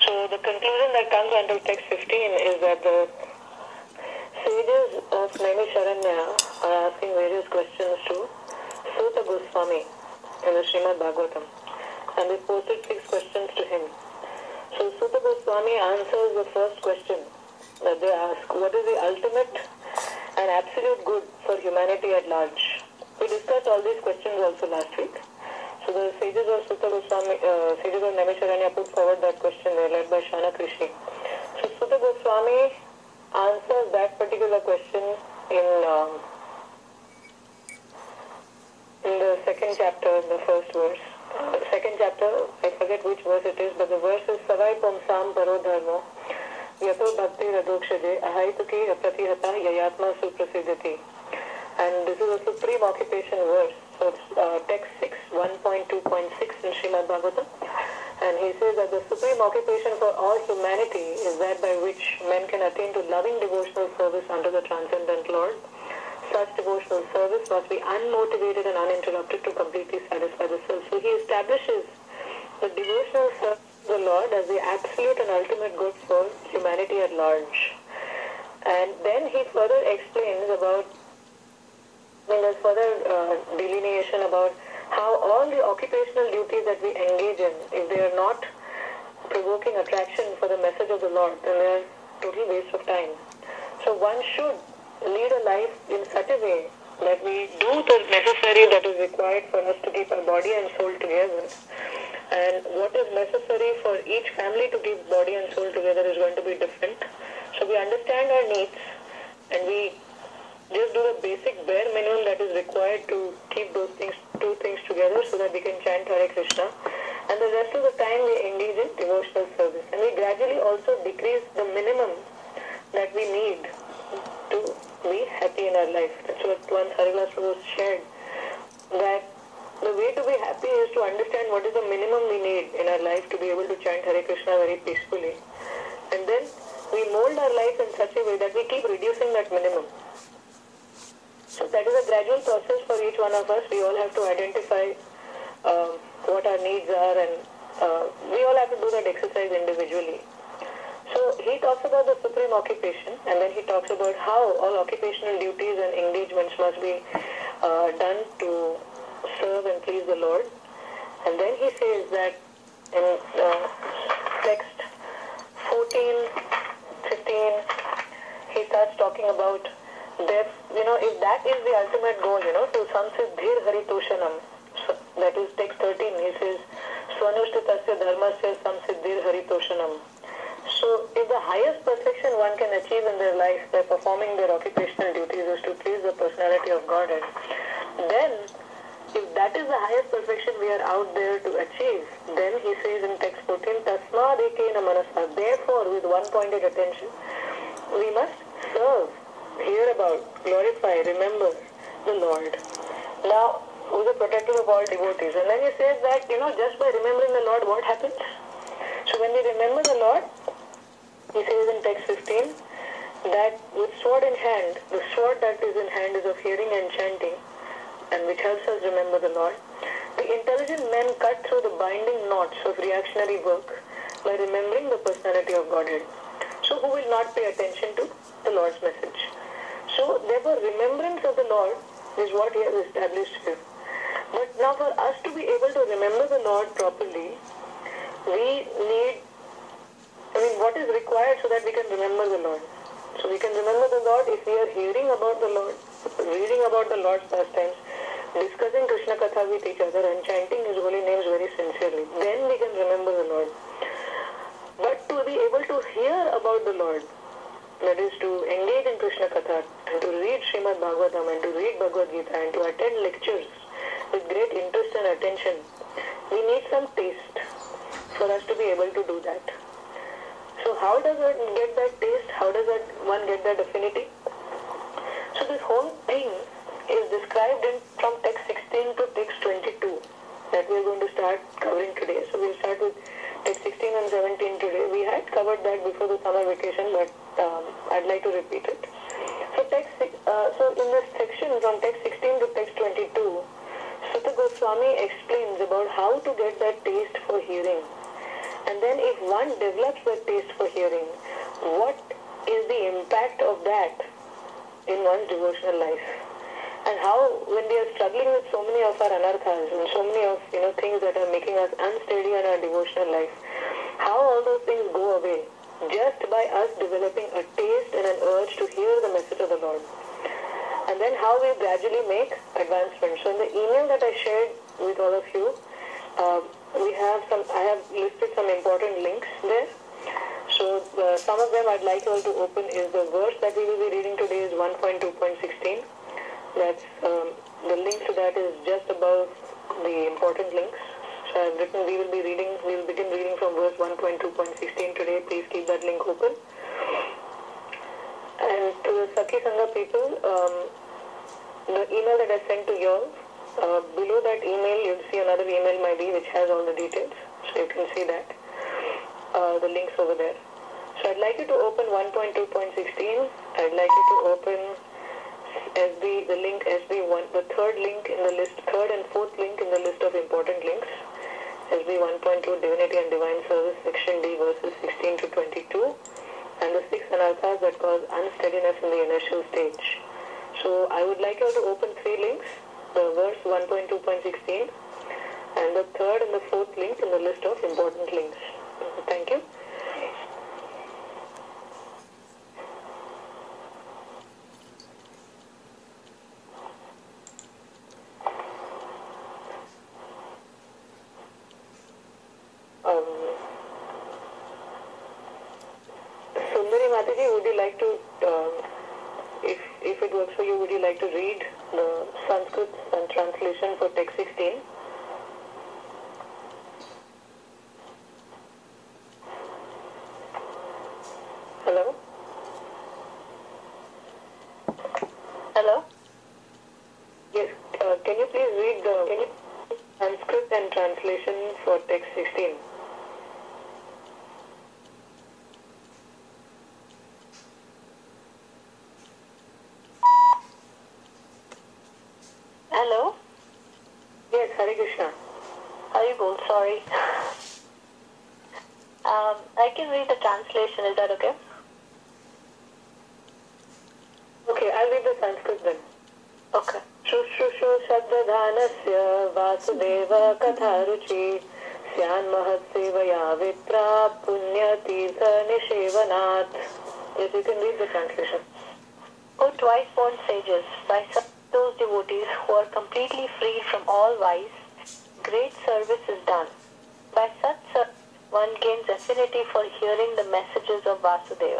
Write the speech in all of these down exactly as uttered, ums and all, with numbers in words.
So the conclusion that comes under text fifteen is that the sages of Naimisharanya are asking various questions to Suta Goswami in the Srimad Bhagavatam, and they posted six questions to him. So Suta Goswami answers the first question that they ask: what is the ultimate and absolute good for humanity at large? We discussed all these questions also last week. So the sages of Suta Goswami, uh, sages of Naimisharanya put forward that question. They are led by Shanak Rishi. So Suta Goswami answers that particular question in um, in the second chapter, in the first verse. Uh, second chapter, I forget which verse it is, but the verse is Savai Pumsam Paro Dharmo Yato Bhakti Radokshaje Ahaituki Apratihata Yayatma Suprasiddhati. And this is a supreme occupation verse. So it's uh, text six, one point two point six in Srimad Bhagavatam. And he says that the supreme occupation for all humanity is that by which men can attain to loving devotional service under the transcendent Lord. Such devotional service must be unmotivated and uninterrupted to completely satisfy the self. So he establishes the devotional service to the Lord as the absolute and ultimate good for humanity at large. And then he further explains about, I mean, there's further uh, delineation about how all the occupational duties that we engage in, if they are not provoking attraction for the message of the Lord, then they are total waste of time. So one should lead a life in such a way that we do the necessary that is required for us to keep our body and soul together. And what is necessary for each family to keep body and soul together is going to be different. So we understand our needs and we just do the basic bare minimum that is required to keep those things, two things together so that we can chant Hare Krishna. And the rest of the time we engage in devotional service. And we gradually also decrease the minimum that we need to be happy in our life. That's what once Harilas Prabhu shared, that the way to be happy is to understand what is the minimum we need in our life to be able to chant Hare Krishna very peacefully. And then we mold our life in such a way that we keep reducing that minimum. So that is a gradual process for each one of us. We all have to identify uh, what our needs are, and uh, we all have to do that exercise individually. So he talks about the supreme occupation, and then he talks about how all occupational duties and engagements must be uh, done to serve and please the Lord. And then he says that in uh, text fourteen, fifteen, he starts talking about that, you know, if that is the ultimate goal, you know, to samsiddhir haritoshanam. So that is text thirteen. He says, Swanushtitasya dharmasya samsiddhir haritoshanam. So if the highest perfection one can achieve in their life by performing their occupational duties is to please the personality of Godhead, then if that is the highest perfection we are out there to achieve, then he says in text fourteen, Tasmadekena manasa, therefore with one-pointed attention, we must serve, hear about, glorify, remember the Lord. Now, who is the protector of all devotees? And then he says that, you know, just by remembering the Lord, what happens? So when we remember the Lord, he says in text fifteen, that with sword in hand, the sword that is in hand is of hearing and chanting, and which helps us remember the Lord. The intelligent men cut through the binding knots of reactionary work by remembering the personality of Godhead. So who will not pay attention to the Lord's message? So therefore remembrance of the Lord is what he has established here. But now for us to be able to remember the Lord properly, we need, I mean, what is required so that we can remember the Lord? So we can remember the Lord if we are hearing about the Lord, reading about the Lord's pastimes, discussing Krishna Katha with each other and chanting His holy names very sincerely. Then we can remember the Lord. But to be able to hear about the Lord, that is to engage in Krishna Katha and to read Srimad Bhagavatam and to read Bhagavad Gita and to attend lectures with great interest and attention, we need some taste for us to be able to do that. So how does one get that taste? How does that one get that affinity? So this whole thing is described in from text sixteen to text twenty-two that we are going to start covering today. So we'll start with text sixteen and seventeen today. We had covered that before the summer vacation, but um, I'd like to repeat it. So text, uh, so in this section from text sixteen to text twenty-two, Suta Goswami explains about how to get that taste for hearing. And then if one develops the taste for hearing, what is the impact of that in one's devotional life? And how, when we are struggling with so many of our anarthas and so many of, you know, things that are making us unsteady in our devotional life, how all those things go away just by us developing a taste and an urge to hear the message of the Lord. And then how we gradually make advancement. So in the email that I shared with all of you, uh, we have some, I have listed some important links there. So uh, some of them I'd like you all to open is the verse that we will be reading today is one point two point sixteen. That's, um, the link to that is just above the important links. So I've written, we will be reading, we will begin reading from verse one point two point sixteen today. Please keep that link open. And to the Sakhi Sangha people, um, the email that I sent to you all, uh, below that email you'll see another email I D which has all the details. So you can see that, uh, the links over there. So I'd like you to open one point two point sixteen. I'd like you to open S B, the link S B one, the third link in the list, third and fourth link in the list of important links. S B one point two, Divinity and Divine Service, Section D, verses sixteen to twenty-two, and the six anarthas that cause unsteadiness in the initial stage. So I would like you to open three links, the verse one point two point sixteen, and the third and the fourth link in the list of important links. Thank you. Um, Sundari Mataji, would you like to, um, if, if it works for you, would you like to read the Sanskrit and translation for text sixteen? Hello? Hello? Yes, uh, can you please read the can you, Sanskrit and translation for text sixteen? Hello? Yes, Hare Krishna. Haribol, sorry. um, I can read the translation, is that okay? Okay, I'll read the Sanskrit then. Okay. Shushushu Shabdadhanasya Vasudeva Katharuchi Syan Mahatsevaya Vitra Punyatisa Nishevanat. Yes, you can read the translation. O twice born sages, by such those devotees who are completely freed from all vice, great service is done. By such service, one gains affinity for hearing the messages of Vasudeva.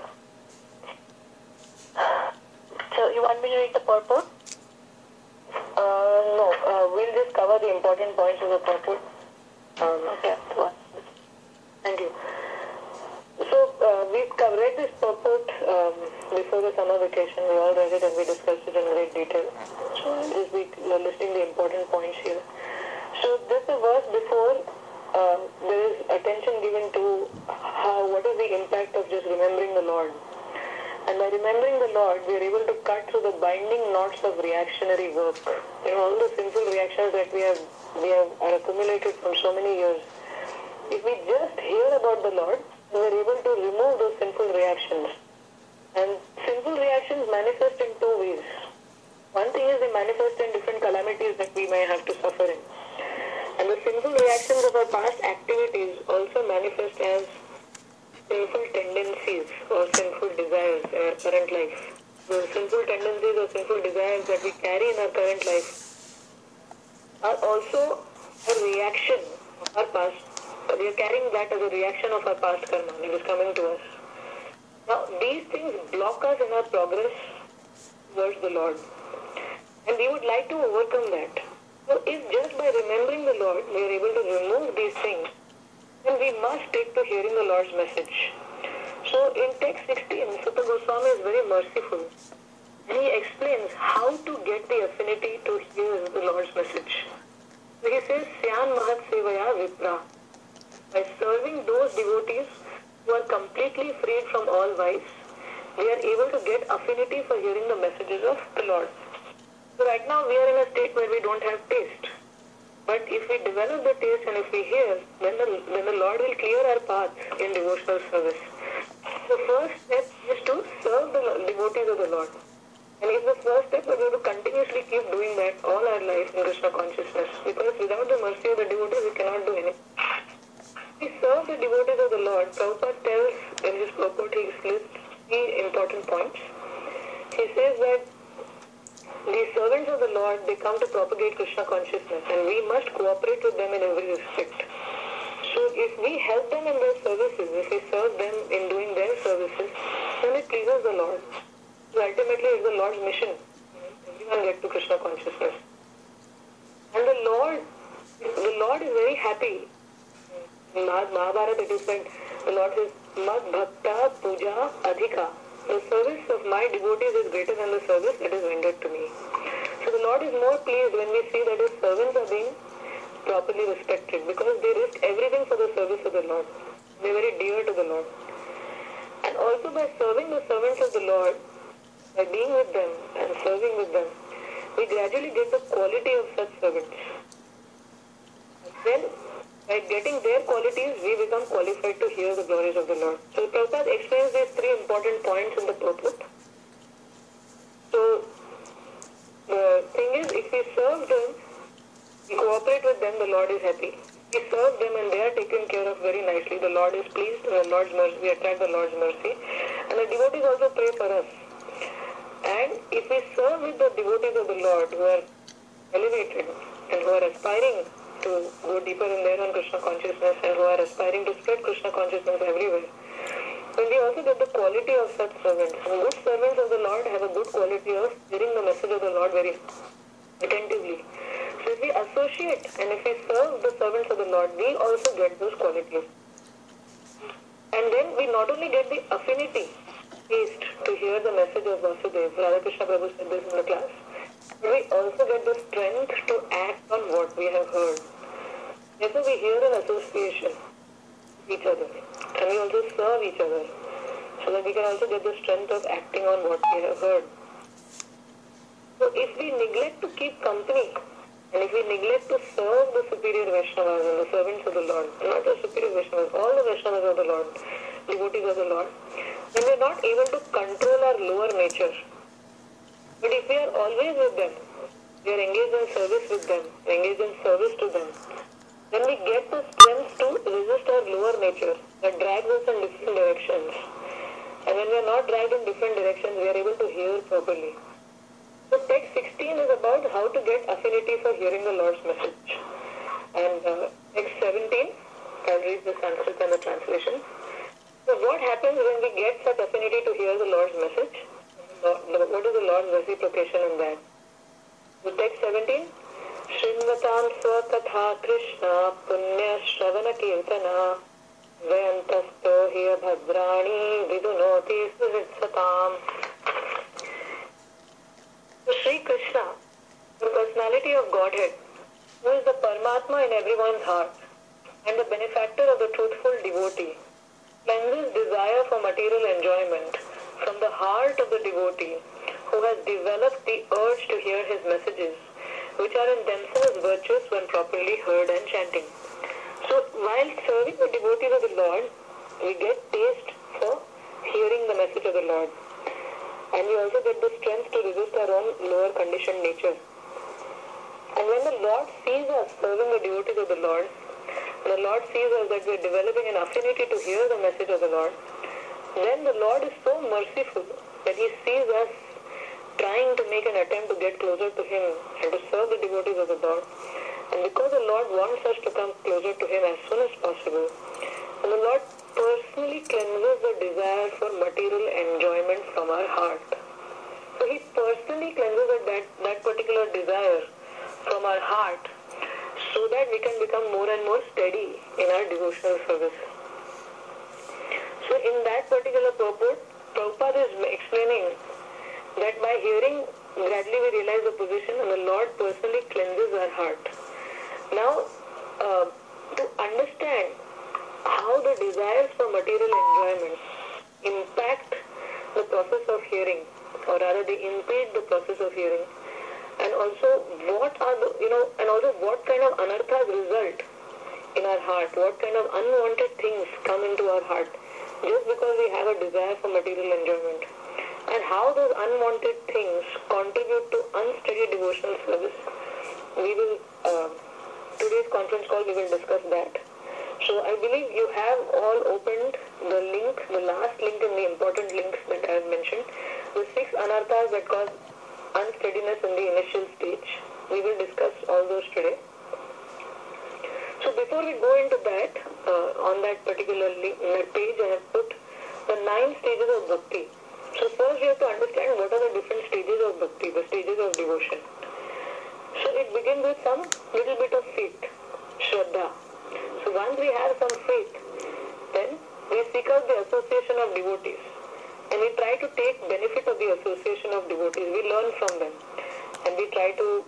So, you want me to read the purport? Uh, no, uh, we'll just cover the important points of the purport. Um, okay, thank you. So, uh, we've read this purport um, before the summer vacation. We all read it and we discussed it in great detail. So, I'll just be listing the important points here. So, this is a verse before uh, there is attention given to how, what is the impact of just remembering the Lord. And by remembering the Lord, we are able to cut through the binding knots of reactionary work. You know, all the sinful reactions that we have, we have are accumulated from so many years. If we just hear about the Lord, we are able to remove those sinful reactions. And sinful reactions manifest in two ways. One thing is they manifest in different calamities that we may have to suffer in. And the sinful reactions of our past activities also manifest as sinful tendencies or sinful desires in our current life. The sinful tendencies or sinful desires that we carry in our current life are also a reaction of our past. We are carrying that as a reaction of our past karma. It is coming to us. Now, these things block us in our progress towards the Lord. And we would like to overcome that. So, if just by remembering the Lord, we are able to remove these things, then we must take to hearing the Lord's message. So in text sixteen, Sutta Goswami is very merciful. He explains how to get the affinity to hear the Lord's message. So he says, Syan Mahat Sevaya Vipra. By serving those devotees who are completely freed from all vice, we are able to get affinity for hearing the messages of the Lord. So right now we are in a state where we don't have taste. But if we develop the taste and if we hear, then the, then the Lord will clear our path in devotional service. The first step is to serve the devotees of the Lord. And it's the first step we're going to continuously keep doing that all our life in Krishna consciousness. Because without the mercy of the devotees, we cannot do anything. We serve the devotees of the Lord. Prabhupada tells in his purport, he lists three important points. He says that the servants of the Lord, they come to propagate Krishna consciousness and we must cooperate with them in every respect. So if we help them in their services, if we serve them in doing their services, then it pleases the Lord. So ultimately it's the Lord's mission. Everyone get to Krishna consciousness. And the Lord, the Lord is very happy. In Mahabharata it is said, the Lord says, Mad Bhakta Puja Adhika. The service of my devotees is greater than the service that is rendered to me. So the Lord is more pleased when we see that his servants are being properly respected because they risk everything for the service of the Lord. They are very dear to the Lord. And also by serving the servants of the Lord, by being with them and serving with them, we gradually get the quality of such servants. And then, by getting their qualities, we become qualified to hear the glories of the Lord. So Prabhupada explains these three important points in the purport. So the thing is, if we serve them, we cooperate with them, the Lord is happy. We serve them and they are taken care of very nicely. The Lord is pleased, the Lord's mercy, we attract the Lord's mercy. And the devotees also pray for us. And if we serve with the devotees of the Lord who are elevated and who are aspiring to go deeper in their own Krishna consciousness and who are aspiring to spread Krishna consciousness everywhere, then we also get the quality of such servants. And good servants of the Lord have a good quality of hearing the message of the Lord very attentively. So if we associate and if we serve the servants of the Lord, we also get those qualities. And then we not only get the affinity, taste to hear the message of Vasudeva, Radha Krishna Prabhu said this in the class, but we also get the strength to act on what we have heard. Therefore we hear an association with each other and we also serve each other so that we can also get the strength of acting on what we have heard. So if we neglect to keep company and if we neglect to serve the superior Vaishnavas and the servants of the Lord, not the superior Vaishnavas, all the Vaishnavas of the Lord, devotees of the Lord, then we are not able to control our lower nature. But if we are always with them, we are engaged in service with them, engaged in service to them, then we get the strength to resist our lower nature that drags us in different directions. And when we are not dragged in different directions, we are able to hear properly. So text sixteen is about how to get affinity for hearing the Lord's message. And uh, text seventeen, I'll read the Sanskrit and the translation. So what happens when we get such affinity to hear the Lord's message? What is the Lord's reciprocation in that? So text seventeen, Shrinvatam Swakatha Krishna Punya Shravana Kirtana Vayantasto Hiya Bhadrani Vidunoti Suhitsatam. So Sri Krishna, the personality of Godhead, who is the Paramatma in everyone's heart and the benefactor of the truthful devotee, cleanses desire for material enjoyment from the heart of the devotee who has developed the urge to hear his messages, which are in themselves virtuous when properly heard and chanting. So while serving the devotees of the Lord, we get taste for hearing the message of the Lord. And we also get the strength to resist our own lower conditioned nature. And when the Lord sees us serving the devotees of the Lord, the Lord sees us that we are developing an affinity to hear the message of the Lord, then the Lord is so merciful that He sees us trying to make an attempt to get closer to Him and to serve the devotees of the Lord. And because the Lord wants us to come closer to Him as soon as possible, and the Lord personally cleanses the desire for material enjoyment from our heart. So He personally cleanses that, that particular desire from our heart so that we can become more and more steady in our devotional service. So in that particular purport, Prabhupada is explaining that by hearing, gradually we realize the position and the Lord personally cleanses our heart. Now, uh, to understand how the desires for material enjoyment impact the process of hearing, or rather they impede the process of hearing, And also, what are the, you know, and also what kind of anarthas result in our heart? What kind of unwanted things come into our heart just because we have a desire for material enjoyment? And how those unwanted things contribute to unsteady devotional service? We will, uh, today's conference call, we will discuss that. So I believe you have all opened the link, the last link in the important links that I have mentioned, the six anarthas that cause unsteadiness in the initial stage. We will discuss all those today. So before we go into that, uh, on that particular link, that page I have put the nine stages of bhakti. So first you have to understand what are the different stages of bhakti, the stages of devotion. So it begins with some little bit of faith, Shraddha. So once we have some faith, then we seek out the association of devotees. And we try to take benefit of the association of devotees. We learn from them. And we try to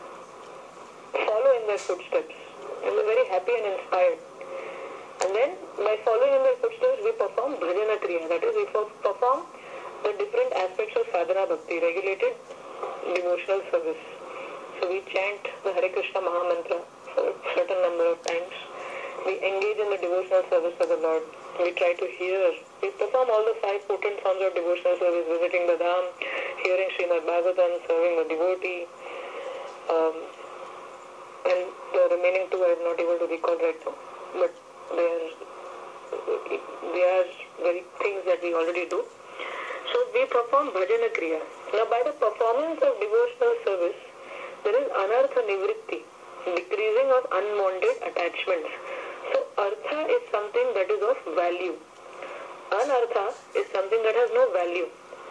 follow in their footsteps. And we're very happy and inspired. And then, by following in their footsteps, we perform bhajana kriya. That is, we perform the different aspects of sadhana bhakti, regulated devotional service. So we chant the Hare Krishna Maha Mantra for a certain number of times. We engage in the devotional service of the Lord. We try to hear. We perform all the five potent forms of devotional service, visiting the Dham, hearing Srimad Bhagavatam, serving the devotee. Um, and the remaining two I am not able to recall right now. But they are, they are very things that we already do. So we perform bhajana kriya. Now by the performance of devotional service, there is anartha nivritti, decreasing of unwanted attachments. So artha is something that is of value. Anartha is something that has no value.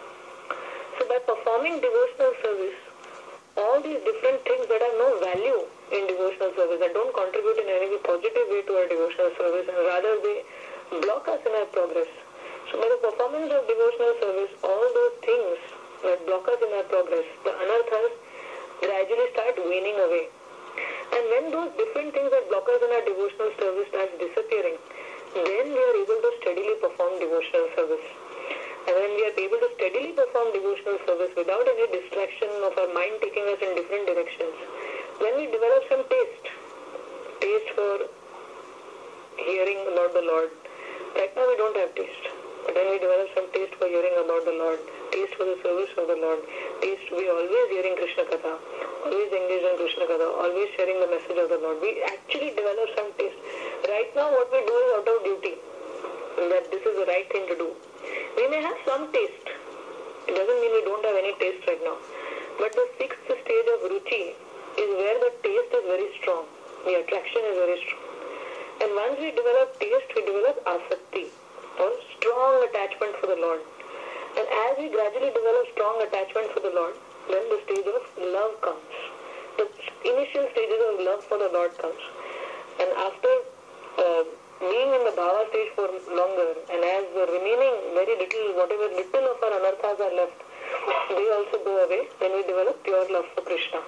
So by performing devotional service, all these different things that have no value in devotional service, that don't contribute in any positive way to our devotional service, and rather they block us in our progress. So by the performance of devotional service, all those things that block us in our progress, the anarthas gradually start waning away. And when those different things that block us in our devotional service start disappearing, then we are able to steadily perform devotional service. And when we are able to steadily perform devotional service without any distraction of our mind taking us in different directions, when we develop some taste, taste for hearing about the Lord. Right now we don't have taste. But when we develop some taste for hearing about the Lord, taste for the service of the Lord, taste to be always hearing Krishna Katha, always engaged in Krishna Katha, always sharing the message of the Lord, we actually develop some taste. Right now what we do is out of duty, that this is the right thing to do. We may have some taste. It doesn't mean we don't have any taste right now. But the sixth stage of ruchi is where the taste is very strong. The attraction is very strong. And once we develop taste, we develop asakti, or strong attachment for the Lord. And as we gradually develop strong attachment for the Lord, then the stage of love comes. The initial stages of love for the Lord comes. And after uh, being in the bhava stage for longer, and as the remaining very little, whatever little of our anarthas are left, they also go away, then we develop pure love for Krishna.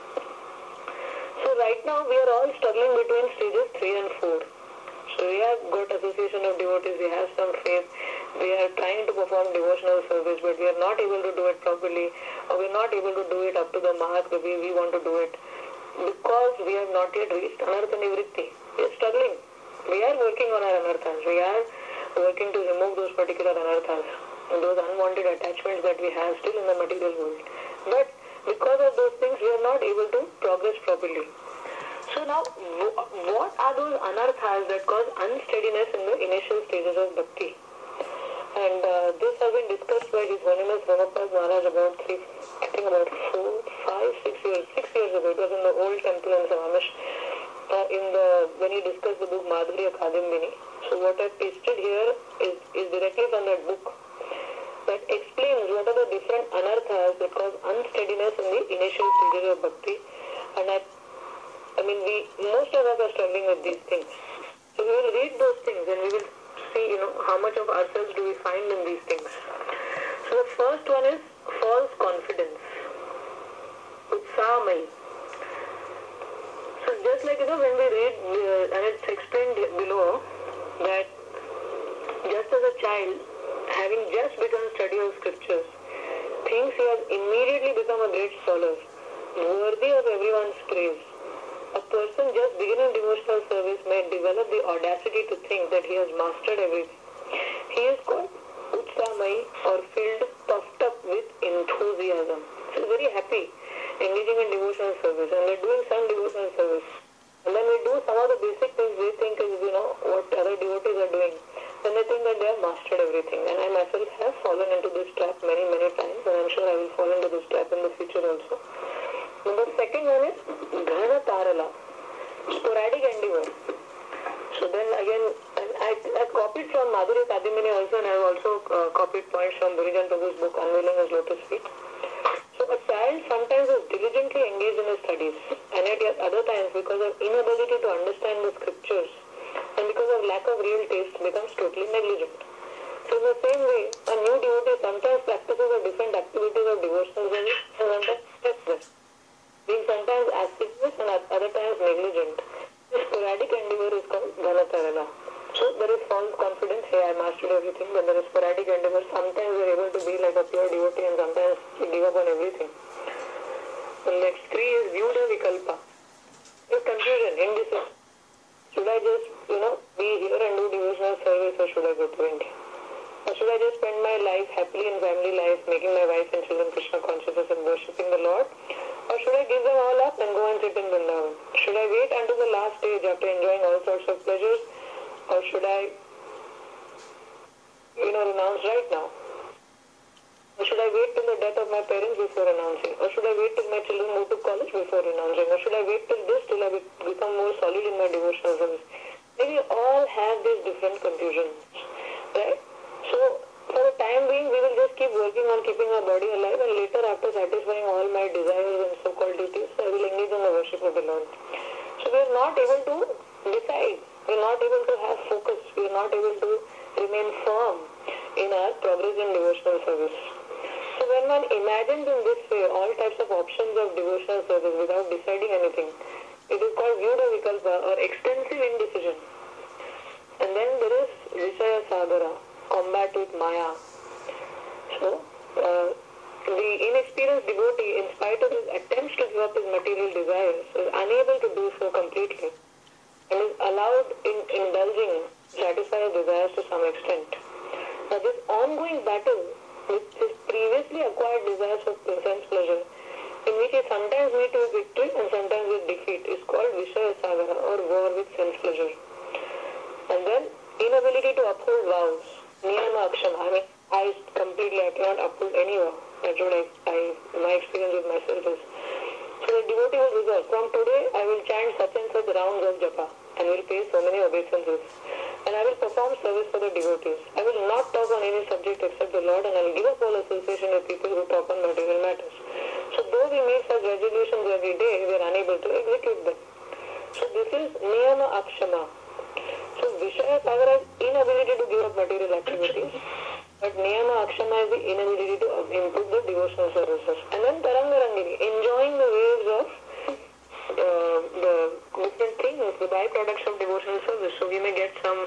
So right now we are all struggling between stages three and four. So we have got association of devotees, we have some faith, we are trying to perform devotional service, but we are not able to do it properly, or we are not able to do it up to the mark the way we want to do it, because we have not yet reached anartha nivritti. We are struggling. We are working on our anarthas. We are working to remove those particular anarthas, those unwanted attachments that we have still in the material world. But because of those things, we are not able to progress properly. So now, what are those anarthas that cause unsteadiness in the initial stages of bhakti? And uh, this has been discussed by His Holiness Prabhupada Maharaj about three, I think about four, five, six years, six years ago. It was in the old temple in Savamish, uh, in the when he discussed the book Madhurya Kadambini. So what I pasted here is, is directly from that book that explains what are the different anarthas that cause unsteadiness in the initial stages of bhakti. And I I mean, we, most of us are struggling with these things. So we will read those things and we will see, you know, how much of ourselves do we find in these things. So the first one is false confidence. Utsahamai. So just like, you know, when we read, uh, and it's explained below, that just as a child, having just begun study of scriptures, thinks he has immediately become a great scholar. worthy of everyone's praise. A person just beginning devotional service may develop the audacity to think that he has mastered everything. He is called Utsamai or filled, puffed up with enthusiasm. So he's very happy engaging in devotional service, and they're doing some devotional service. And then we do some of the basic things they think is, you know, what other devotees are doing. Then they think that they have mastered everything. And I myself have fallen into this trap many, many times, and I'm sure I will fall into this trap in the future also. And the second one is Ghana Tarala, sporadic endeavor. So then again, and I, I copied from Madhurya Kadimini also, and I have also uh, copied points from Burijan Prabhu's book, Unveiling His Lotus Feet. So a child sometimes is diligently engaged in his studies, and at other times, because of inability to understand the scriptures, and because of lack of real taste, becomes totally negligent. So in the same way, a new devotee sometimes practices a different activities of devotional service, and sometimes restless, being sometimes assiduous and at other times negligent. This sporadic endeavor is called Ghanatarana. So there is false confidence, hey, I mastered everything, but there is sporadic endeavor. Sometimes we are able to be like a pure devotee, and sometimes we give up on everything. The next three is Vyuda Vikalpa. There's confusion, indecision. Should I just, you know, be here and do devotional service, or should I go to India? Or should I just spend my life happily in family life, making my wife and children Krishna consciousness and worshipping the Lord? Or should I give them all up and go and sit in Vrindavan? Should I wait until the last stage after enjoying all sorts of pleasures? Or should I, you know, renounce right now? Or should I wait till the death of my parents before renouncing? Or should I wait till my children go to college before renouncing? Or should I wait till this, till I become more solid in my devotional service? Maybe all have these different confusions, right? So, for the time being, we will just keep working on keeping our body alive, and later, after satisfying all my desires and so-called duties, I will engage in the worship of the Lord. So, we are not able to decide. We are not able to have focus. We are not able to remain firm in our progress in devotional service. So, when one imagines in this way all types of options of devotional service without deciding anything, it is called Vyuda Vikalpa, or extensive indecision. And then there is Vishaya Sagara, combat with Maya. So, uh, the inexperienced devotee, in spite of his attempts to give up his material desires, is unable to do so completely, and is allowed in indulging, satisfy his desires to some extent. Now, this ongoing battle with his previously acquired desires of sense pleasure, in which he sometimes meets with victory and sometimes with defeat, is called Vishaya Sagara, or war with sense pleasure. And then, inability to uphold vows, Niyama Akshama. I mean, I completely, I cannot uphold any vow. That's what I, I, my experience with myself is. So the devotee will resolve, from today I will chant such and such rounds of japa, and will pay so many obeisances. And I will perform service for the devotees. I will not talk on any subject except the Lord, and I will give up all association with people who talk on material matters. So though we make such resolutions every day, we are unable to execute them. So this is Niyama Akshama. So Vishaya Sagara is inability to give up material activities, but Niyama Akshama is the inability to input the devotional services. And then Tarangarangini, enjoying the waves of uh, the different things, the byproducts of devotional service. So we may get some.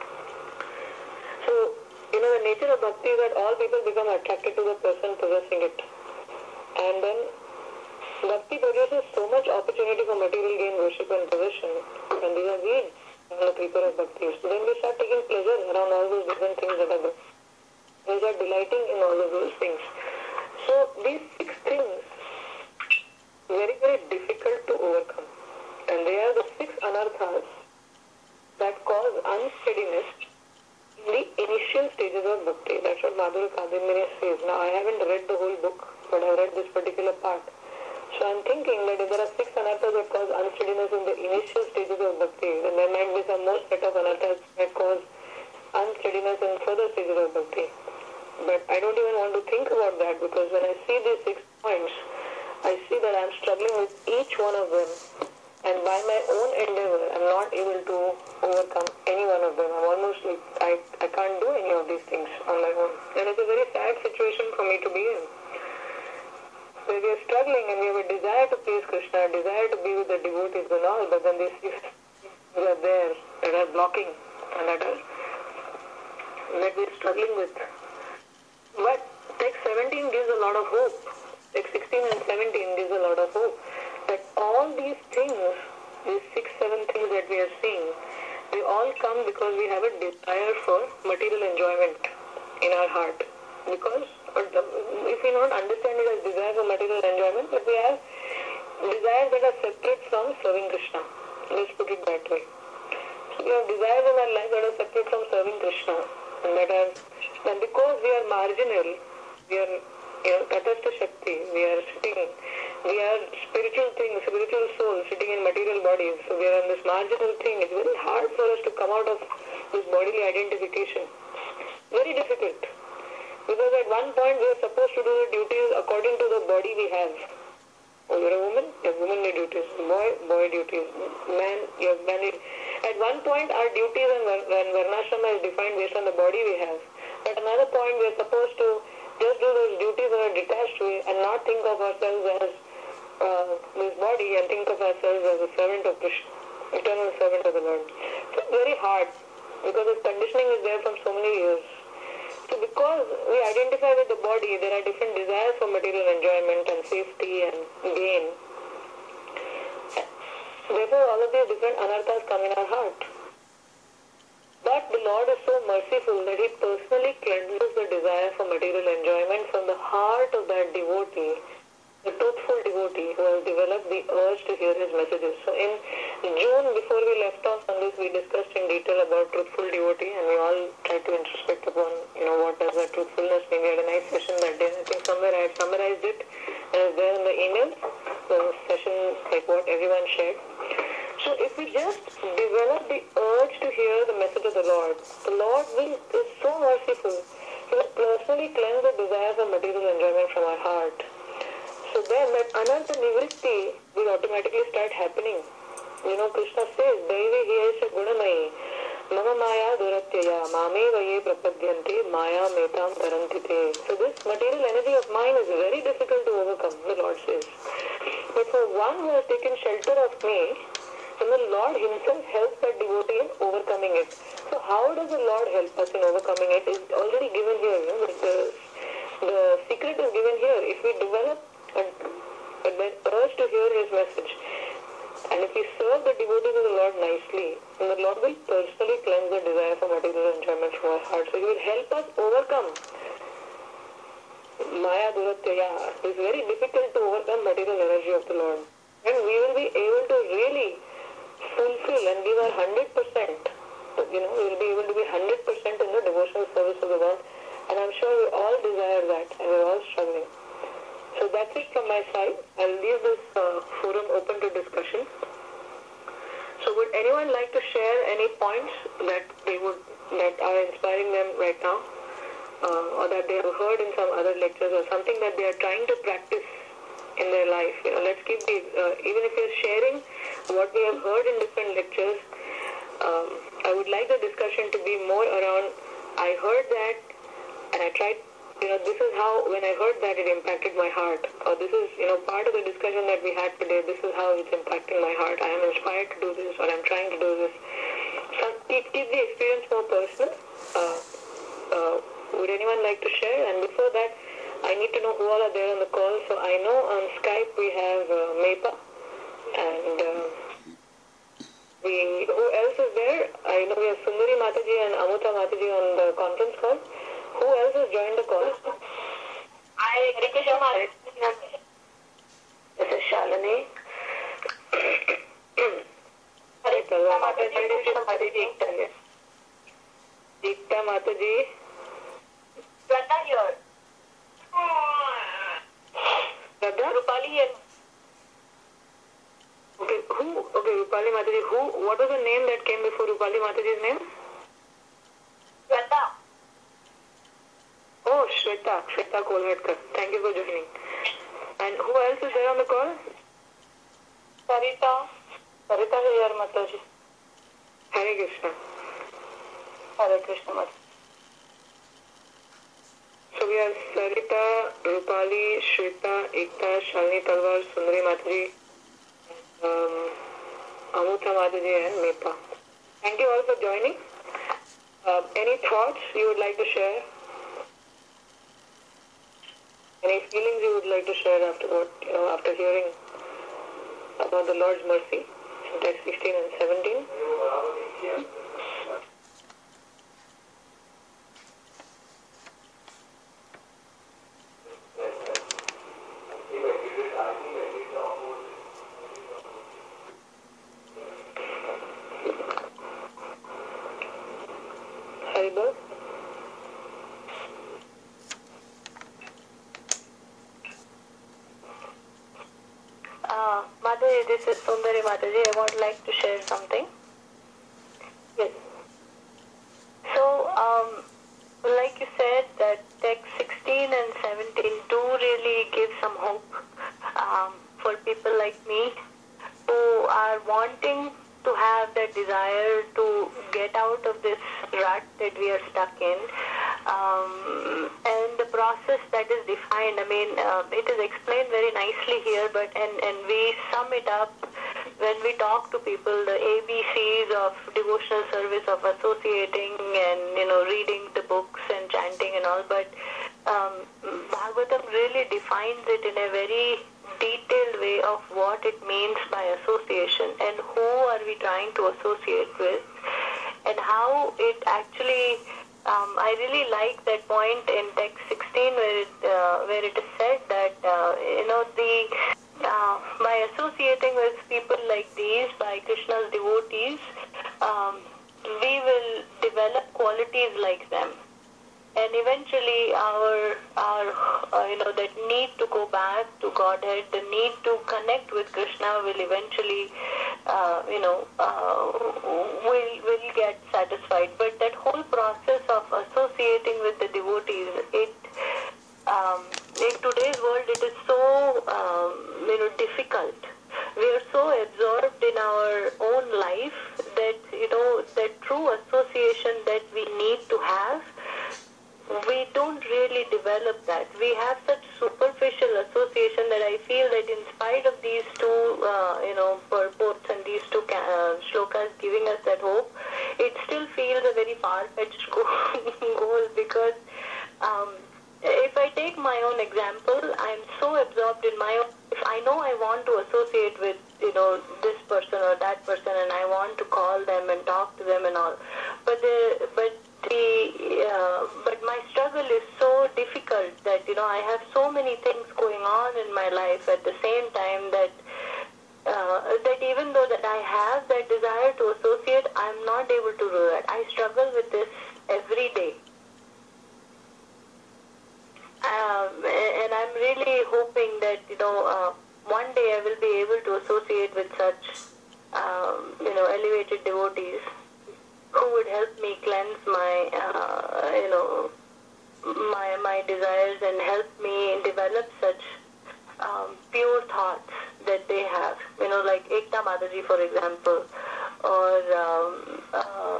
So, you know, the nature of bhakti is that all people become attracted to the person possessing it. And then bhakti produces so much opportunity for material gain, worship and possession. And these are weeds in the creeper of bhakti. So then we start taking pleasure around all those different things that are there. We start delighting in all of those things. So these six things, very, very difficult to overcome. And they are the six anarthas that cause unsteadiness in the initial stages of bhakti. That's what Madhurya Kadimini says. Now, I haven't read the whole book, but I've read this particular part. So I'm thinking that if there are six anarthas that cause unsteadiness in the initial stages of bhakti, then there might be some more set of anarthas that cause unsteadiness in further stages of bhakti. But I don't even want to think about that, because when I see these six points, I see that I'm struggling with each one of them, and by my own endeavor, I'm not able to overcome any one of them. I'm almost like, I, I can't do any of these things on my own. And it's a very sad situation for me to be in. Where we are struggling and we have a desire to please Krishna, a desire to be with the devotees and all, but then these six things are there that are blocking and that are that we are struggling with. But text seventeen gives a lot of hope. like sixteen and seventeen gives a lot of hope. That all these things, these six, seven things that we are seeing, they all come because we have a desire for material enjoyment in our heart. Because if we not understand it as desire for material enjoyment, but we have desires that are separate from serving Krishna. Let's put it that way. So we have desires in our life that are separate from serving Krishna. And that are, and because we are marginal, we are, you know, Tatastha Shakti, we are sitting, we are spiritual things, spiritual souls sitting in material bodies. So we are on this marginal thing. It's very hard for us to come out of this bodily identification. Very difficult. Because at one point we are supposed to do the duties according to the body we have. Oh, you're a woman? You have womanly duties. Boy, boy duties. Man, you have manly. At one point our duties and, and Varnashrama is defined based on the body we have. At another point we are supposed to just do those duties in a detached way and not think of ourselves as uh, this body and think of ourselves as a servant of Krishna, eternal servant of the Lord. So it's very hard because this conditioning is there from so many years. So because we identify with the body, there are different desires for material enjoyment and safety and gain. Therefore, all of these different anarthas come in our heart. But the Lord is so merciful that He personally cleanses the desire for material enjoyment from the heart of that devotee, the truthful devotee who has developed the urge to hear His messages. So in June, before we left off on this, we discussed in detail about truthful devotee, and we all tried to introspect upon, you know, what does that truthfulness mean. We had a nice session that day. I think somewhere I had summarized it, and it's there in the email, the session, like what everyone shared. So if we just develop the urge to hear the message of the Lord, the Lord will, is so merciful. He will personally cleanse the desire for material enjoyment from our heart. So then that anartha nivritti will automatically start happening. You know, Krishna says, Daivi hiyesha gunamayi, mama maya duratyaya, mame vaye prapadyante, maya metam tarantite. So this material energy of mine is very difficult to overcome, the Lord says. But for one who has taken shelter of me, then the Lord Himself helps that devotee in overcoming it. So how does the Lord help us in overcoming it? It's already given here. You know, the, the secret is given here. If we develop and, and then urge to hear His message, and if we serve the devotees of the Lord nicely, then the Lord will personally cleanse the desire for material enjoyment from our heart. So He will help us overcome Maya Duratyaya. It's very difficult to overcome material energy of the Lord. And we will be able to really fulfill and give our one hundred percent. You know, we will be able to be one hundred percent in the devotional service of the Lord. And I'm sure we all desire that, and we're all struggling. So that's it from my side. I'll leave this uh, forum open to discussion. So would anyone like to share any points that they would that are inspiring them right now, uh, or that they have heard in some other lectures, or something that they are trying to practice in their life? You know, let's keep the uh, even if you're sharing what we have heard in different lectures, um, I would like the discussion to be more around, I heard that and I tried, you know, this is how, when I heard that, it impacted my heart. Or this is, you know, part of the discussion that we had today, this is how it's impacting my heart. I am inspired to do this, or I'm trying to do this. So keep, keep the experience more personal. Uh, uh, would anyone like to share? And before that, I need to know who all are there on the call. So I know on Skype we have uh, Mepa, and uh, we, who else is there? I know we have Sundari Mataji and Amuta Mataji on the conference call. Who else has joined the call? I, Rikisha Mataji. This is Shalini. Rikisha Mataji. Ekta Mataji. Shweta here. Shweta? Rupali here. Okay, who? Okay, Rupali Mataji. Who? What was the name that came before Rupali Mataji's name? Shweta. Oh, Shweta. Shweta Kolhatkar. Thank you for joining. And who else is there on the call? Sarita. Sarita here, Mataji. Hare Krishna. Hare Krishna, Mataji. So we have Sarita, Rupali, Shweta, Ekta, Shalini Talwar, Sundari Mataji, um, Amuta Mataji and Mepa. Thank you all for joining. Uh, any thoughts you would like to share? Any feelings you would like to share after what, you know, after hearing about the Lord's mercy in text sixteen and seventeen? Haribol? Uh, Mataji, this is Sundari Mataji. I would like to share something. Yes. So, um, like you said, that text sixteen and seventeen do really give some hope um, for people like me who are wanting to have that desire to get out of this rut that we are stuck in. Um, and the process that is defined, I mean, uh, it is explained very nicely here, but and, and we sum it up when we talk to people, the A B Cs of devotional service, of associating and, you know, reading the books and chanting and all, but um, Bhagavatam really defines it in a very detailed way of what it means by association and who are we trying to associate with and how it actually Um, I really like that point in text sixteen where it, uh, where it is said that, uh, you know, the uh, by associating with people like these, by Krishna's devotees, um, we will develop qualities like them. And eventually our, our uh, you know, that need to go back to Godhead, the need to connect with Krishna will eventually, uh, you know, uh, will, will get satisfied. But that whole process of associating with the devotees, it, um, in today's world, it is so, um, you know, difficult. We are so absorbed in our own life that, you know, that true association that we need to have, we don't really develop that. We have such superficial association that I feel that in spite of these two, uh, you know, purports and these two uh, shlokas giving us that hope, it still feels a very far-fetched goal because um, if I take my own example, I'm so absorbed in my own, if I know I want to associate with, you know, this person or that person and I want to call them and talk to them and all, but the, but The, uh, but my struggle is so difficult that, you know, I have so many things going on in my life at the same time that uh, that even though that I have that desire to associate, I'm not able to do that. I struggle with this every day. Um, and I'm really hoping that, you know, uh, one day I will be able to associate with such, um, you know, elevated devotees who would help me cleanse my, uh, you know, my my desires and help me develop such um, pure thoughts that they have. You know, like Ekta Mataji, for example, or um, uh,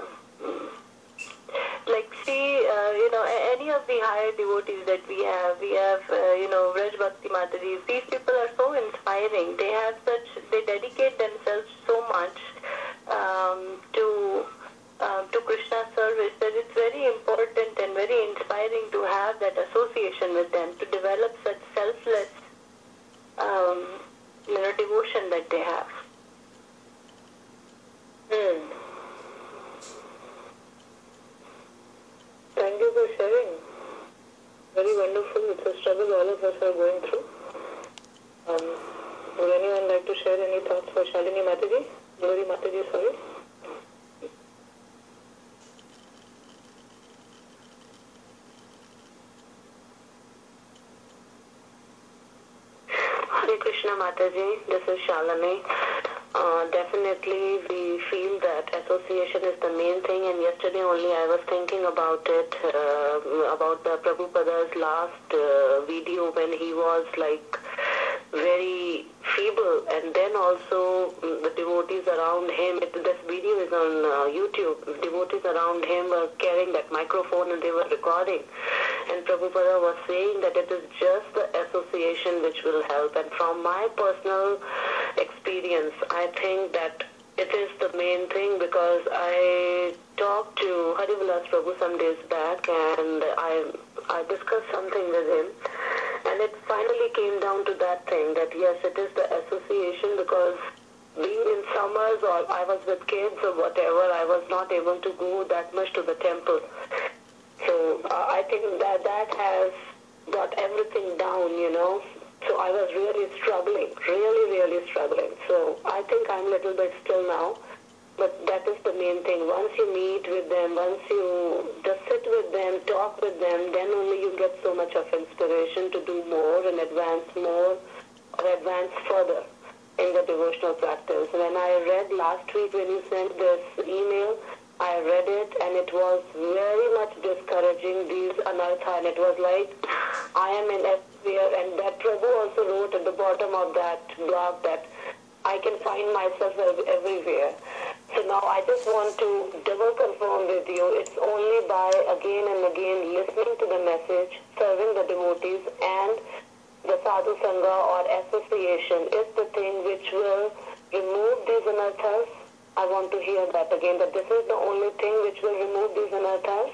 like see, uh, you know, any of the higher devotees that we have. We have, uh, you know, Vraj Bhakti Mataji. These people are so inspiring. They have such, they dedicate themselves so much um, to Um, to Krishna's service, that it's very important and very inspiring to have that association with them, to develop such selfless, um, you know, devotion that they have. Hmm. Thank you for sharing. Very wonderful. It's a struggle all of us are going through. Um, would anyone like to share any thoughts for Shalini Mataji? Gauri Mataji, sorry. Hare Krishna Mataji, this is Shalini. Uh, definitely we feel that association is the main thing, and yesterday only I was thinking about it, uh, about the Prabhupada's last uh, video when he was like very feeble, and then also the devotees around him, it, this video is on uh, YouTube, devotees around him were carrying that microphone and they were recording, and Prabhupada was saying that it is just the association which will help. And from my personal experience, I think that it is the main thing, because I talked to Harivilas Prabhu some days back and I, I discussed something with him, and and it finally came down to that thing that yes, it is the association, because being in summers or I was with kids or whatever, I was not able to go that much to the temple. So uh, I think that that has got everything down, you know. So I was really struggling, really, really struggling. So I think I'm a little bit still now. But that is the main thing. Once you meet with them, once you just sit with them, talk with them, then only you get so much of inspiration to do more and advance more or advance further in the devotional practice. When I read last week when you sent this email, I read it and it was very much discouraging, these anartha, and it was like, I am in everywhere, and that Prabhu also wrote at the bottom of that blog that I can find myself everywhere. So now I just want to double confirm with you, it's only by again and again listening to the message, serving the devotees, and the sadhu sangha or association is the thing which will remove these anarthas. I want to hear that again, that this is the only thing which will remove these anarthas.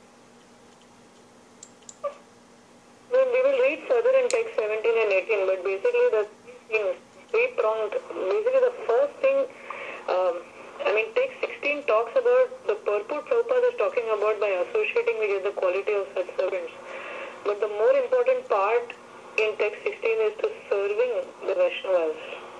Well, we will read further in text seventeen and eighteen, but basically the thing, three-pronged, basically the first thing, um, I mean, text sixteen talks about, the purport Prabhupada is talking about by associating we get the quality of such servants. But the more important part in text sixteen is to serving the Vaishnavas.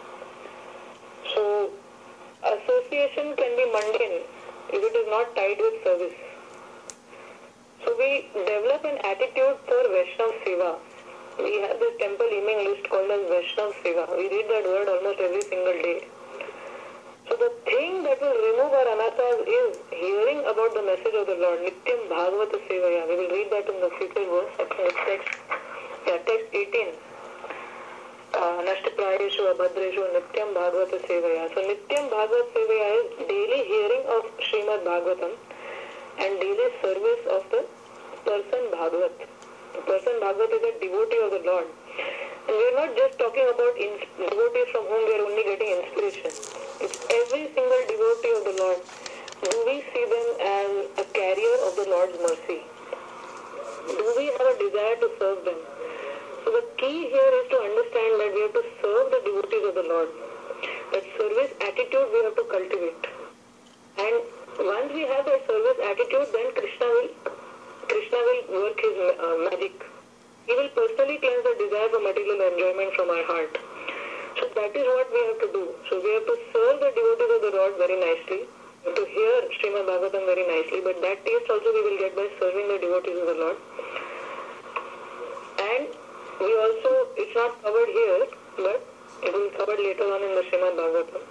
So, association can be mundane if it is not tied with service. So we develop an attitude for Vaishnav Seva. We have this temple emailing list called as Vaishnav Seva. We read that word almost every single day. So the thing that will remove our anarthas is hearing about the message of the Lord. Nityam Bhagavata Sevaya. We will read that in the future verse. Text, yeah, text eighteen. Uh, Nashtaprayeshu Abhadreshu Nityam Bhagavata Sevaya. So Nityam Bhagavata Sevaya is daily hearing of Srimad Bhagavatam and daily service of the person Bhagavat. The person Bhagavat is a devotee of the Lord. And we are not just talking about devotees from whom we are only getting inspiration. It's every single devotee of the Lord. Do we see them as a carrier of the Lord's mercy? Do we have a desire to serve them? So the key here is to understand that we have to serve the devotees of the Lord. That service attitude we have to cultivate. And once we have that service attitude, then Krishna will, Krishna will work his uh, magic. He will personally cleanse the desire for material enjoyment from our heart. So that is what we have to do. So we have to serve the devotees of the Lord very nicely. We have to hear Srimad Bhagavatam very nicely. But that taste also we will get by serving the devotees of the Lord. And we also, it's not covered here, but it will be covered later on in the Srimad Bhagavatam.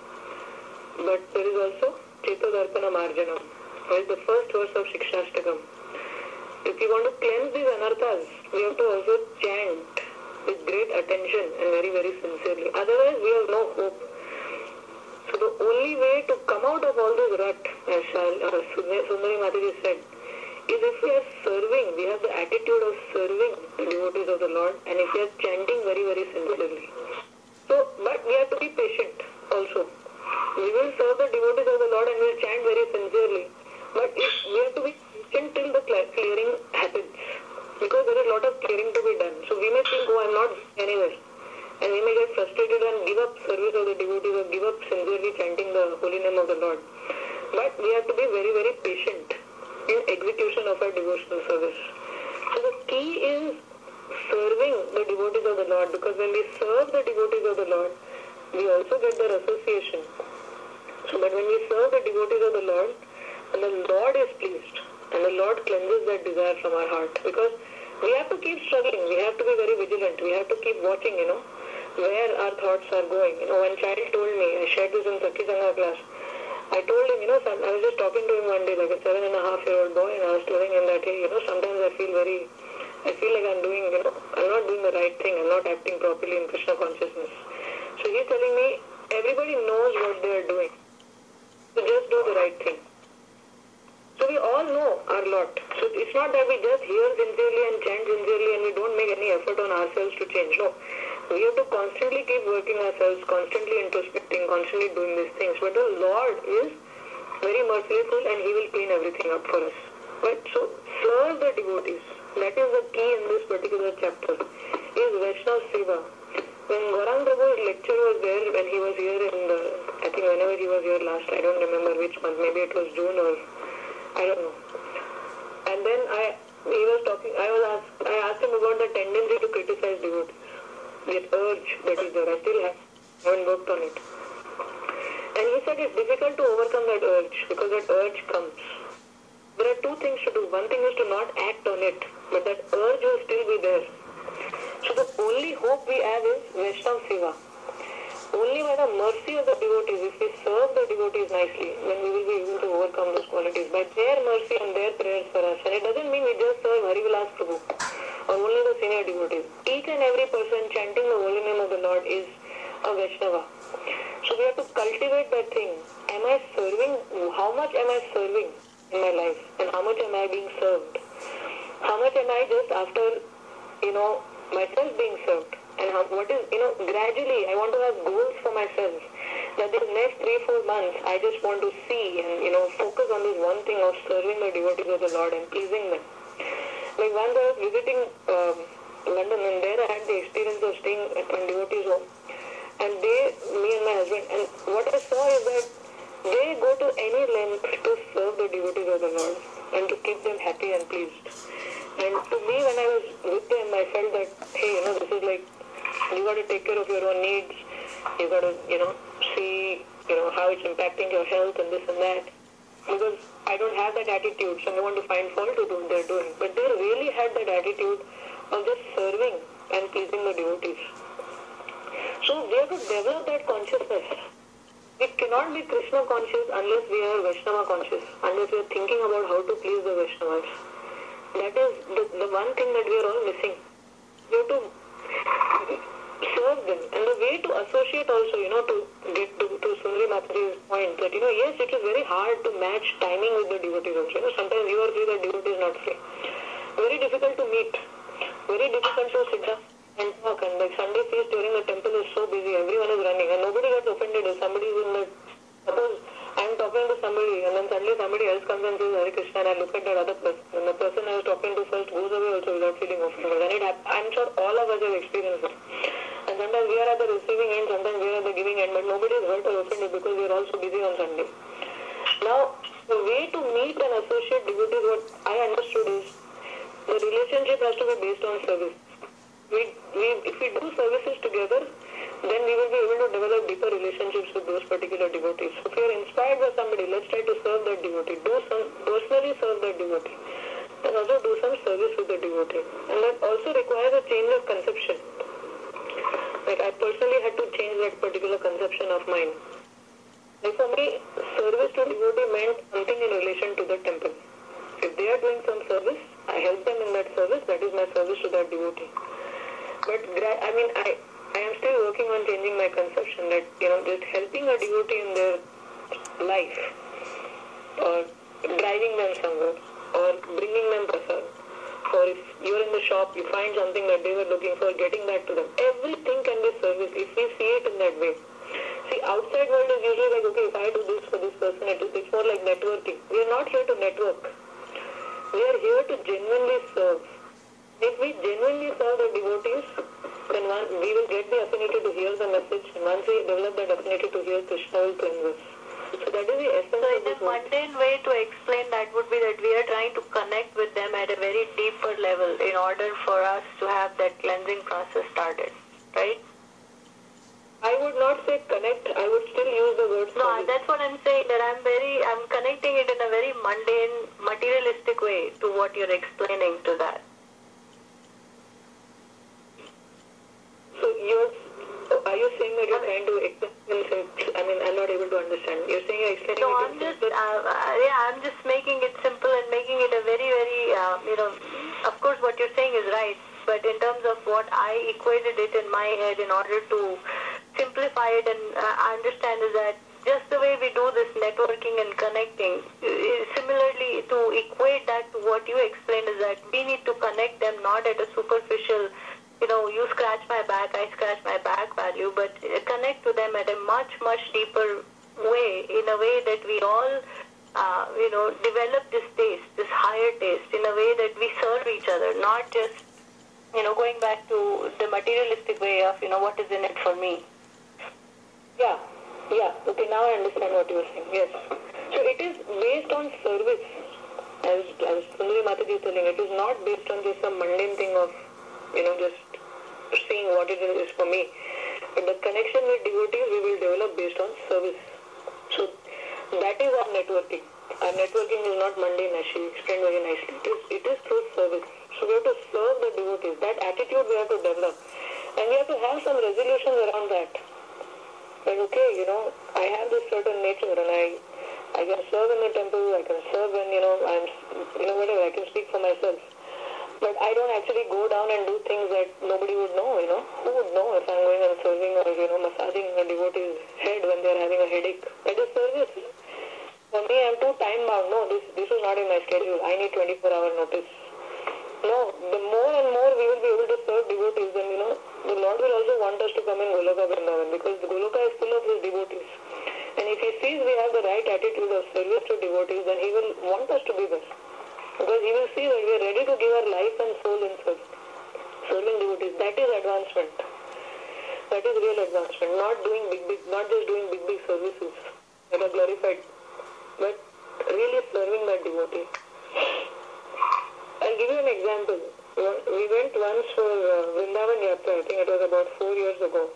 But there is also Chetodarpana Marjanam, which is the first verse of Shikshashtakam. If we want to cleanse these anarthas, we have to also chant with great attention and very, very sincerely. Otherwise, we have no hope. So the only way to come out of all this rut, as uh, Sundari Mataji said, is if we are serving, we have the attitude of serving the devotees of the Lord, and if we are chanting very, very sincerely. So, but we have to be patient also. We will serve the devotees of the Lord and we will chant very sincerely. But if we have to be patient till the clearing happens. Because there is a lot of clearing to be done. So we may think, oh, I am not anywhere. And we may get frustrated and give up service of the devotees or give up sincerely chanting the holy name of the Lord. But we have to be very, very patient in execution of our devotional service. So the key is serving the devotees of the Lord, because when we serve the devotees of the Lord, we also get their association. So but when we serve the devotees of the Lord, and the Lord is pleased, and the Lord cleanses that desire from our heart, because we have to keep struggling, we have to be very vigilant, we have to keep watching, you know, where our thoughts are going. You know, one child told me, I shared this in Sakhi Sangha class, I told him, you know, some, I was just talking to him one day, like a seven and a half year old boy, and I was telling him that, hey, you know, sometimes I feel very, I feel like I'm doing, you know, I'm not doing the right thing, I'm not acting properly in Krishna consciousness. So he's telling me, everybody knows what they are doing, so just do the right thing. So we all know our lot. So it's not that we just hear sincerely and chant sincerely and we don't make any effort on ourselves to change. No. We have to constantly keep working ourselves, constantly introspecting, constantly doing these things. But the Lord is very merciful and He will clean everything up for us. But so serve the devotees. That is the key in this particular chapter. is Vaishnav Seva. When Gaurang Prabhu's lecture was there, when he was here in the, I think whenever he was here last, I don't remember which month, maybe it was June or, I don't know. And then I, he was talking, I was asked, I asked him about the tendency to criticize devotees. That urge that is there, I still have, haven't worked on it. And he said it's difficult to overcome that urge, because that urge comes. There are two things to do. One thing is to not act on it, but that urge will still be there. So the only hope we have is Vaishnav Seva. Only by the mercy of the devotees, if we serve the devotees nicely, then we will be able to overcome those qualities. By their mercy and their prayers for us. And it doesn't mean we just serve Harivilas Prabhu or only the senior devotees. Each and every person chanting the holy name of the Lord is a Vaishnava. So we have to cultivate that thing. Am I serving? How much am I serving in my life? And how much am I being served? How much am I just after, you know, myself being served? And how, what is, you know, gradually I want to have goals for myself. That the next three, four months I just want to see and, you know, focus on this one thing of serving the devotees of the Lord and pleasing them. Like once I was visiting um, London, and there I had the experience of staying at one devotee's home. And they, me and my husband, and what I saw is that they go to any length to serve the devotees of the Lord and to keep them happy and pleased. And to me, when I was with them, I felt that, hey, you know, this is like, you got to take care of your own needs. You got to, you know, see, you know, how it's impacting your health and this and that. Because I don't have that attitude, so I want to find fault to do what they're doing. But they really had that attitude of just serving and pleasing the devotees. So we have to develop that consciousness. We cannot be Krishna conscious unless we are Vaishnava conscious, unless we are thinking about how to please the Vaishnavas. That is the, the one thing that we are all missing. We have to serve them. And the way to associate also, you know, to get to, to Sundari Mataji's point, that, you know, yes, it is very hard to match timing with the devotees also. You know, sometimes you are free, the devotee is not free. Very difficult to meet. Very difficult to sit down and talk. And like Sunday feast during the temple is so busy, everyone is running, and nobody gets offended if somebody is in the, suppose I'm talking to somebody and then suddenly somebody else comes and says Hare Krishna, and I look at that other person, and the person I was talking to first goes away also without feeling offended. And it hap- I'm sure all of us have experienced it. And sometimes we are at the receiving end, sometimes we are at the giving end, but nobody is hurt or offended because we are all so busy on Sunday. Now, the way to meet and associate devotees, what I understood is, the relationship has to be based on service. We, we, if we do services together, then we will be able to develop deeper relationships with those particular devotees. If we are inspired by somebody, let's try to serve that devotee. Do some, personally serve that devotee. And also do some service with the devotee. And that also requires a change of conception. Like I personally had to change that particular conception of mine. Like for me, service to devotee meant something in relation to the temple. If they are doing some service, I help them in that service, that is my service to that devotee. But I mean, I, I am still working on changing my conception that, you know, just helping a devotee in their life, or driving them somewhere, or bringing them prasad, or if you're in the shop, you find something that they were looking for, getting that to them. Everything can be service if we see it in that way. See, outside world is usually like, okay, if I do this for this person, it is, it's more like networking. We are not here to network. We are here to genuinely serve. If we genuinely serve the devotees, then one, we will get the affinity to hear the message, and once we develop that affinity to hear, Krishna will cleanse us. So that is the essence so of in a this one. mundane way to explain that would be that we are trying to connect with them at a very deeper level in order for us to have that cleansing process started, right? I would not say connect, I would still use the word No, service. that's what I'm saying, that I'm very, I'm connecting it in a very mundane, materialistic way to what you're explaining to that. So you're, are you saying that you're trying to explain, I mean, I'm not able to understand. You're saying you're explaining No, it I'm in just, simple- uh, yeah, I'm just making it simple and making it a very, very, uh, you know, of course what you're saying is right, but in terms of what I equated it in my head in order to simplify it and uh, understand is that just the way we do this networking and connecting, uh, similarly to equate that to what you explained is that we need to connect them not at a superficial, you know, you scratch my back, I scratch my back value, but uh, connect to them at a much, much deeper way, in a way that we all, uh, you know, develop this taste, this higher taste, in a way that we serve each other, not just you know, going back to the materialistic way of, you know, what is in it for me. Yeah, yeah. Okay, now I understand what you are saying. Yes. So it is based on service. As, as Sundari Mataji is telling, it is not based on just some mundane thing of, you know, just seeing what it is for me. But the connection with devotees we will develop based on service. So that is our networking. Our networking is not mundane, as she explained very nicely. It is, it is through service. So we have to serve the devotees. That attitude we have to develop. And we have to have some resolutions around that. Like, okay, you know, I have this certain nature and I I can serve in the temple, I can serve when, you know, I'm, you know, whatever, I can speak for myself. But I don't actually go down and do things that nobody would know, you know. Who would know if I'm going and serving or, you know, massaging a devotee's head when they're having a headache? That is service. For me, I'm too time-bound. No, this, this is not in my schedule. I need twenty-four hour notice. No, the more and more we will be able to serve devotees, then, you know, the Lord will also want us to come in Goloka Vrindavan because the Goloka is full of his devotees. And if he sees we have the right attitude of service to devotees, then he will want us to be there. Because he will see that we are ready to give our life and soul in service. Serving devotees, that is advancement. That is real advancement. Not doing big, big, not just doing big, big services that are glorified, but really serving that devotee. I'll give you an example. We went once for uh, Vrindavan Yatra. I think it was about four years ago.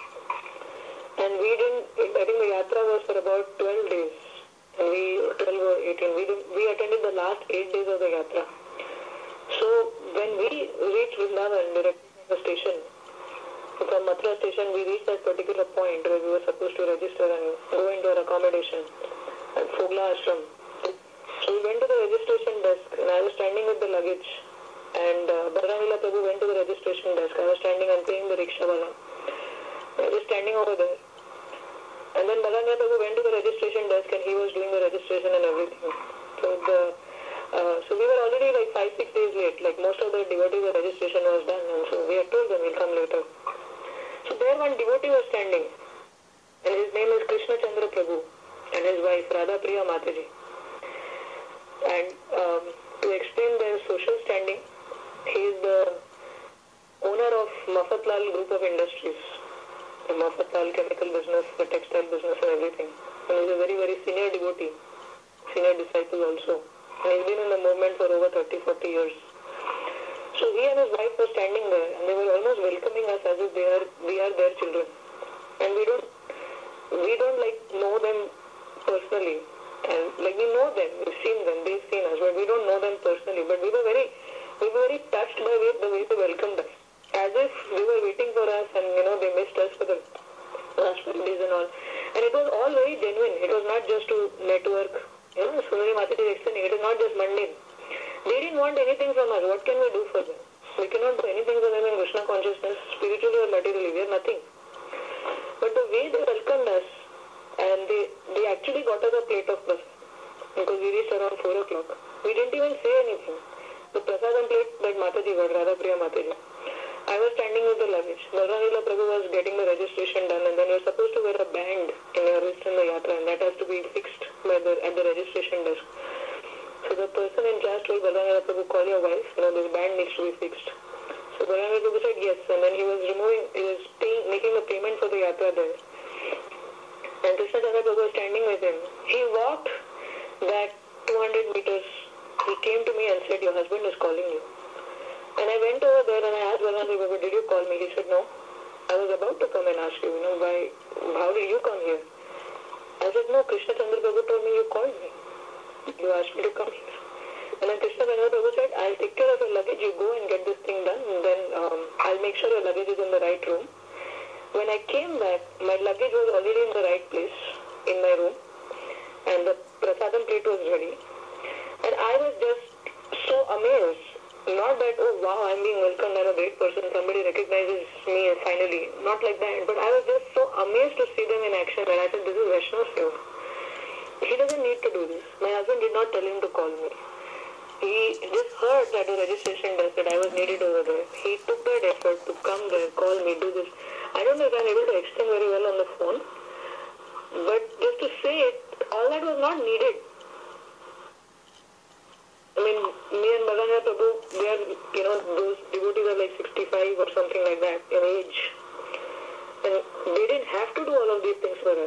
And we didn't, I think the Yatra was for about twelve days. And we, twelve or eighteen, we, didn't, we attended the last eight days of the Yatra. So when we reached Vrindavan directly from the station, from Mathura station, we reached that particular point where we were supposed to register and go into our accommodation at Fogla Ashram. So we went to the registration desk and I was standing with the luggage. And uh, Balaram Prabhu went to the registration desk. I was standing and paying the rickshaw wala. I was standing over there. And then Balaram Prabhu went to the registration desk and he was doing the registration and everything. So the uh, so we were already like five, six days late. Like most of the devotees, the registration was done. And so we had told them we'll come later. So there one devotee was standing. And his name is Krishna Chandra Prabhu. And his wife Radha Priya Mataji. And um, to explain their social standing, he is the owner of Mafatlal Group of Industries. The Mafatlal chemical business, the textile business and everything. And he's a very, very senior devotee, senior disciple also. And he's been in the movement for over thirty, forty years. So he and his wife were standing there and they were almost welcoming us as if they are, we are their children. And we don't, we don't like know them personally. And like we know them, we've seen them, they've seen us, but we don't know them personally. But we were very, we were very touched by the way they welcomed us. As if they were waiting for us and, you know, they missed us for the last few days and all. And it was all very genuine. It was not just to network. You know, Sundari Mataji is explaining, it is not just mundane. They didn't want anything from us. What can we do for them? We cannot do anything for them in Krishna consciousness, spiritually or materially. We are nothing. But the way they welcomed us, and they, they actually got us a plate of prasad because we reached around four o'clock. We didn't even say anything. The prasadam plate that Mataji got, Radha Priya Mataji. I was standing with the luggage. Balaram Prabhu was getting the registration done and then you're supposed to wear a band in your wrist in the yatra and that has to be fixed by the, at the registration desk. So the person in charge told Balaram Prabhu, call your wife, you know, this band needs to be fixed. So Balaram Prabhu said yes and then he was removing, he was paying, making the payment for the yatra there. And Krishna Chandra Prabhu was standing with him. He walked that two hundred meters. He came to me and said, your husband is calling you. And I went over there and I asked Balaram Prabhu, did you call me? He said, no. I was about to come and ask you, you know, why, how did you come here? I said, no, Krishna Chandra Prabhu told me you called me. You asked me to come here. And then Krishna Chandra Prabhu said, I'll take care of your luggage. You go and get this thing done. And then um, I'll make sure your luggage is in the right room. When I came back, my luggage was already in the right place in my room and the prasadam plate was ready. And I was just so amazed. Not that, oh wow, I'm being welcomed, I'm a great person, somebody recognizes me finally. Not like that. But I was just so amazed to see them in action and I said, this is Vaishnav Seva. He doesn't need to do this. My husband did not tell him to call me. He just heard at the registration desk that I was needed over there. He took that effort to come there, call me, do this. I don't know if I'm able to explain very well on the phone, but just to say it, all that was not needed. I mean, me and Balaram Prabhu, we are, you know, those devotees are like six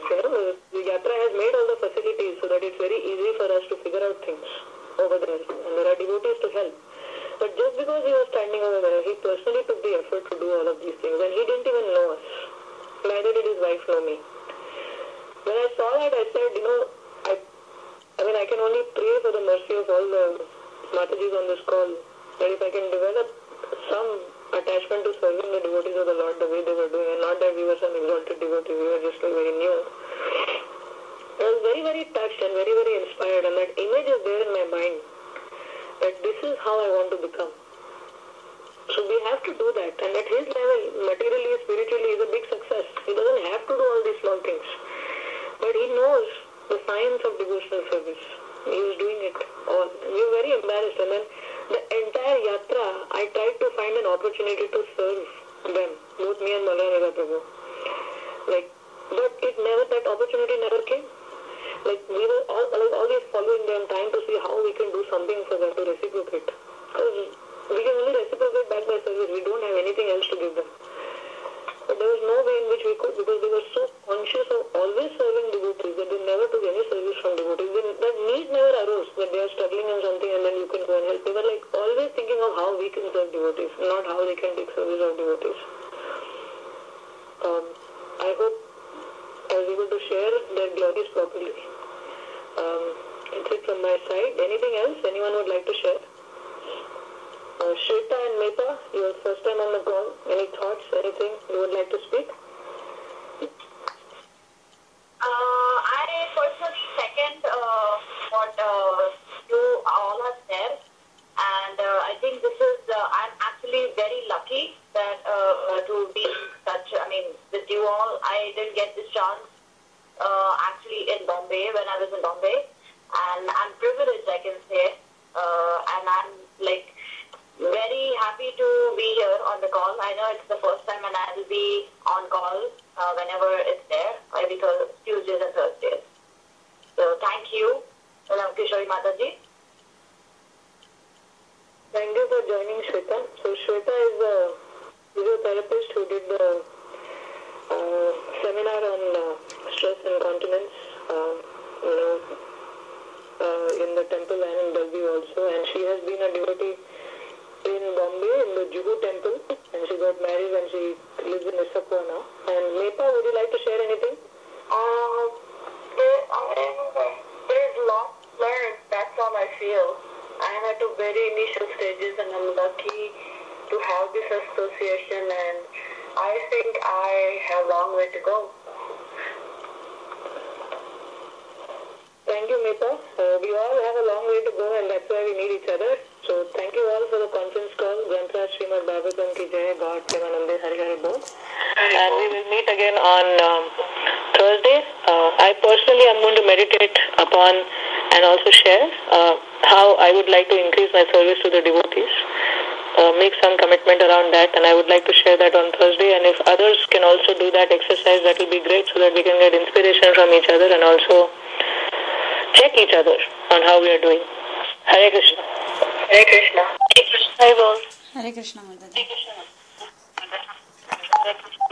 You know, the, the Yatra has made all the facilities so that it's very easy for us to figure out things over there, and there are devotees to help. But just because he was standing over there, he personally took the effort to do all of these things, and he didn't even know us. Neither did his wife know me. When I saw that, I said, you know, I, I mean, I can only pray for the mercy of all the Matajis on this call, that if I can develop some attachment to serving the devotees of the Lord the way they were doing, and not that we were some exalted devotees, we were just like very new. I was very, very touched and very, very inspired, and that image is there in my mind, that this is how I want to become. So we have to do that, and at his level, materially, spiritually, is a big success. He doesn't have to do all these small things, but he knows the science of devotional service. He is doing it all. We were very embarrassed, and then the entire yatra, I tried to find an opportunity to serve them, both me and Malana Prabhu. Like, but it never, that opportunity never came. Like, we were all, like, always following them, trying to see how we can do something for them to reciprocate. Because we can only reciprocate back by service. We don't have anything else to give them. But there was no way in which we could, because they were so conscious of always serving devotees that they never took any service from devotees. They, that need never arose, that they are struggling in something and then you can go and help. They were like always thinking of how we can serve devotees, not how they can take service of devotees. Um, I hope I was able to share their glories properly. Um, that's it from my side. Anything else anyone would like to share? Uh, Shweta and Mehta, your first time on the call. Any thoughts, anything you would like to speak? Uh, I personally second uh, what uh, you all have said, and uh, I think this is, uh, I'm actually very lucky that uh, to be such, I mean, with you all. I didn't get this chance uh, actually in Bombay, when I was in Bombay, and I'm privileged, I can say, uh, and I'm like, very happy to be here on the call. I know it's the first time and I will be on call uh, whenever it's there, every th- Tuesdays and Thursdays. So thank you, Kishori Mataji. Thank you for joining, Shweta. So Shweta is a physiotherapist who did the uh, seminar on uh, stress incontinence, uh, you know, uh, in the temple and in Dalby also, and she has been a devotee in Bombay, in the Juhu temple, and she got married and she lives in Issaquah now. And Mehta, would you like to share anything? Uh, there, uh, there's lots learned, that's all I feel. I am at a very initial stages and I'm lucky to have this association, and I think I have a long way to go. Thank you, Mehta. Uh, we all have a long way to go, and that's why we need each other. So thank you all for the conference call. Granthra Srimad Bhagavatam Ki Jai, God Premanande Hari Hari Bol. And we will meet again on um, Thursday. Uh, I personally am going to meditate upon and also share uh, how I would like to increase my service to the devotees. Uh, make some commitment around that, and I would like to share that on Thursday. And if others can also do that exercise, that will be great, so that we can get inspiration from each other and also check each other on how we are doing. Hare Krishna. Hare Krishna. Hare Krishna. Hare Krishna, Mother. Hare Krishna.